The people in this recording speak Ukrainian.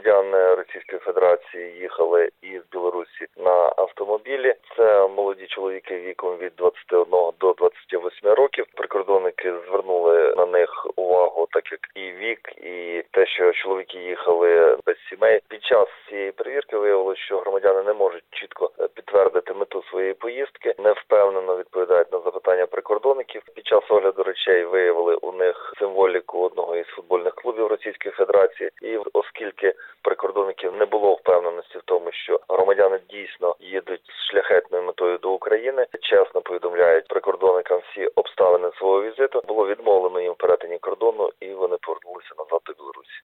громадяни Російської Федерації їхали із Білорусі на автомобілі. Це молоді чоловіки віком від 21 до 28 років. Прикордонники звернули на них увагу, так як і вік, і те, що чоловіки їхали без сімей. Під час цієї перевірки виявилося, що громадяни не можуть чітко підтвердити мету своєї поїздки, не впевнено відповідають на запитання прикордонників. Під час огляду речей виявили у них символіку одного із футбольних клубів Російської Федерації. І оскільки прикордонників не було впевненості в тому, що громадяни дійсно їдуть з шляхетною метою до України, чесно повідомляють прикордонникам всі обставини свого візиту, було відмовлено їм в перетині кордону і вони повернулися назад